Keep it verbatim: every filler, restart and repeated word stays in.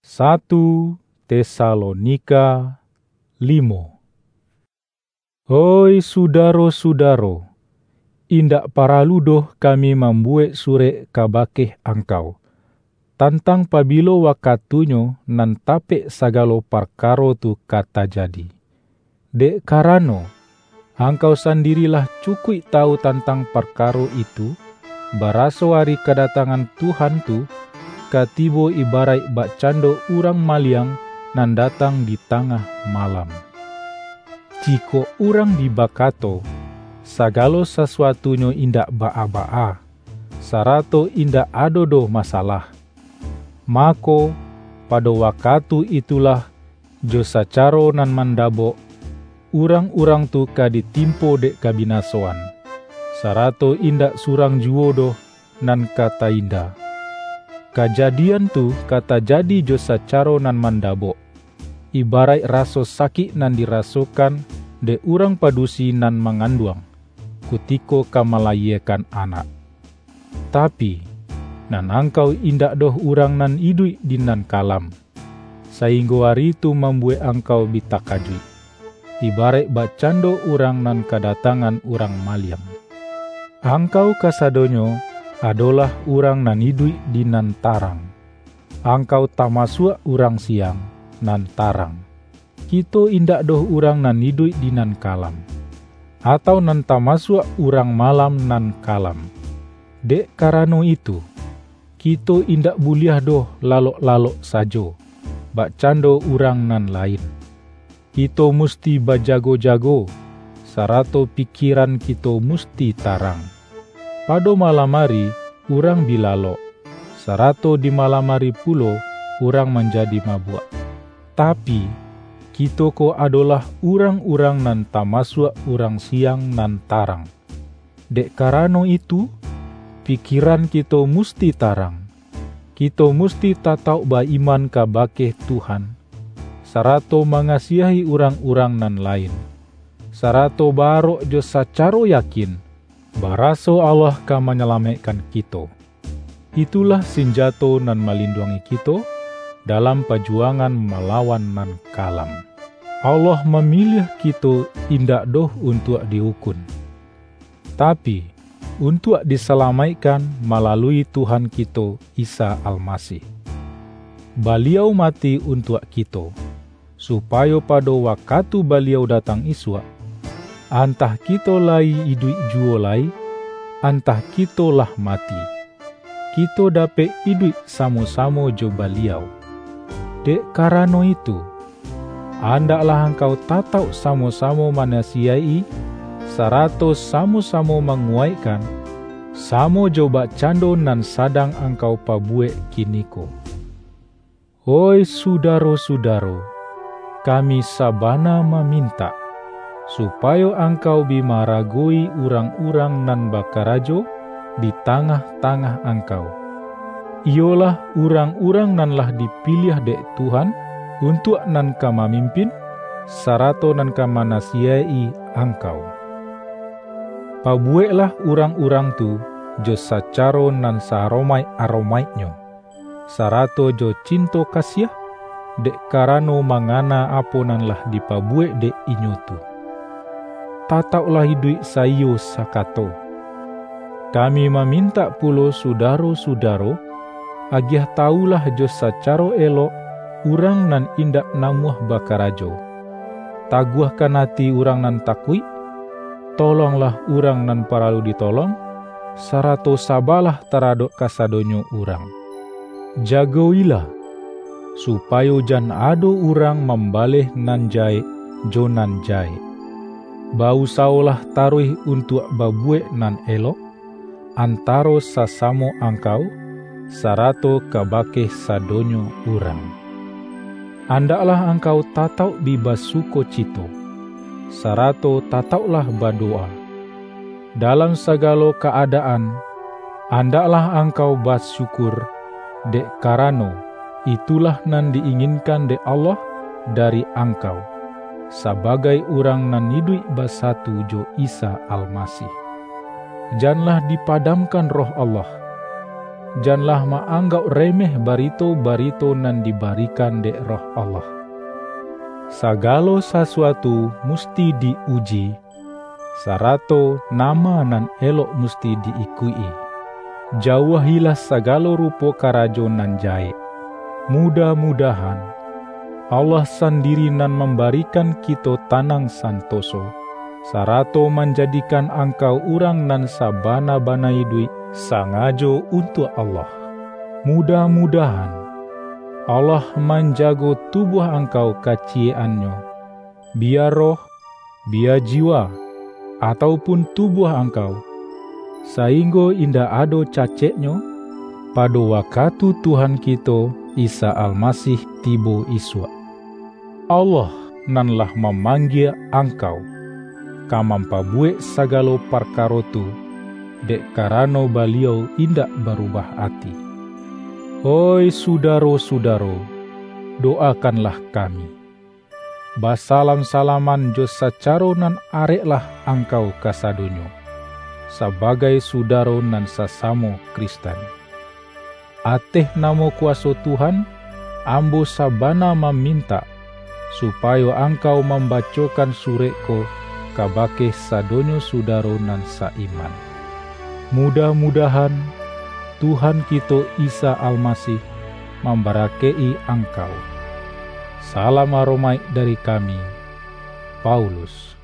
satu Tesalonika lima. Hoi sudaro-sudaro, indak paralu doh kami membuat surek kabakeh angkau, tantang pabilo wakatunyo nan tapek sagalo perkaro tu kata jadi. Dek karano, angkau sendirilah cukui tahu tentang perkaro itu, baraso hari kedatangan Tuhan tu, katibo ibarat bakcando urang maliang nan datang di tengah malam. Jiko urang dibakato, sagalo sesuatunyo indak baa-baa, sarato indak adodo masalah. Mako, pada wakatu itulah, jo sacaro nan mandabo, urang-urang tu kaditimpo dek kabinasoan, sarato indak surang juodo nan kata indah. Kejadian tu kata jadi jo sacaro nan mandabo, ibarat raso sakit nan dirasokan de urang padusi nan manganduang, kutiko kamalayekan anak. Tapi, nan angkau indak doh urang nan idui di nan kalam, sehingga hari itu membuat angkau bitakajui, ibarat bakcando urang nan kedatangan urang maliang. Angkau kasadonyo adalah urang nan idui di nan tarang. Angkau tamasua urang siang nan tarang. Kito indak doh urang nan idui di nan kalam, atau nan tamasua urang malam nan kalam. Dek karano itu, kito indak buliah doh lalok-lalok sajo, bakcando urang nan lain. Kito musti bajago-jago, sarato pikiran kito musti tarang. Pada malam hari, urang bilalo, sarato di malam hari pulo, urang menjadi mabuk. Tapi, kito ko adalah urang-urang nan tamasua urang siang nan tarang. Dek karano itu, pikiran kito musti tarang. Kito musti tatau baiman kabakeh Tuhan, sarato mengasihi urang-urang nan lain, sarato barok jo sacaro yakin, baraso Allah ka menyelamatkan kito. Itulah senjato nan melindungi kito dalam perjuangan melawan nan kalam. Allah memilih kito indak doh untuk dihukum, tapi untuk diselamatkan melalui Tuhan kito Isa Almasih. Beliau mati untuk kito, supaya pada waktu beliau datang iswa, antah kito lai idui juo lai, antah kito lah mati, kito dapat idui samo-samo jo beliau. Dek karano itu, andaklah engkau tatau samo-samo manasiai, sarato samo-samo menguaikan, samo jo bakcando nan sadang engkau pabuek kiniko. Hoi sudaro-sudaro, kami sabana meminta, supaya engkau bimaragoi urang-urang nan bakarajo di tengah-tengah engkau. Iolah urang-urang nan lah dipilih dek Tuhan untuk nan ka mamimpin, sarato nan ka manasiai engkau. Pabueklah urang-urang tu jo sacaro nan saromai-aromaitnyo, sarato jo cinto kasih, dek karano mangana apo nan lah dipabuek dek inyo tu. Tataulah hidup sayo sakato. Kami meminta pulo sudaro-sudaro, agiah taulah jo sacaro elok urang nan indak namuah bakarajo. Taguahkan hati urang nan takui, tolonglah urang nan paralu ditolong, sarato sabalah taradok kasadonyo urang. Jagoilah, supaya jan ado urang membaleh nan jae jo nan jae. Bau saulah taruh untuk babuek nan elok, antaro sasamo angkau, sarato kabakeh sadonyo urang. Andaklah engkau tatau bibasuko cito, sarato tataulah berdoa. Dalam segala keadaan, andaklah engkau bersyukur, dek karano itulah nan diinginkan dek Allah dari engkau, sebagai urang nan hidup bersatu jo Isa Almasih. Janganlah dipadamkan roh Allah. janganlah maanggap remeh barito-barito nan dibarikan dek roh Allah. Sagalo sesuatu musti diuji, sarato nama nan elok musti diikui. Jauhilah sagalo rupo karajo nan jae. Mudah-mudahan Allah sendiri nan memberikan kita tanang santoso, sarato menjadikan angkau urang nan sabana-bana idui sangajo untuk Allah. Mudah-mudahan Allah menjago tubuh angkau kacieannya, biar roh, biar jiwa, ataupun tubuh angkau, sehingga indah ado caceknya, pada waktu Tuhan kita Isa Almasih tibo iswa. Allah nanlah memanggil angkau, kamampa buek sagalo parkarotu, dek karano beliau indak berubah hati. Oi sudaro-sudaro, doakanlah kami. Basalam-salaman jo sacaro nan areklah angkau kasadonyo, sebagai sudaro nan sasamo Kristen. Ateh namo kuasa Tuhan, ambo sabana meminta, supaya angkau membacokan surekko kabake sadonyo sudaro nan saiman. Mudah-mudahan Tuhan kita Isa Almasih membarakei angkau. Salam aromai dari kami, Paulus.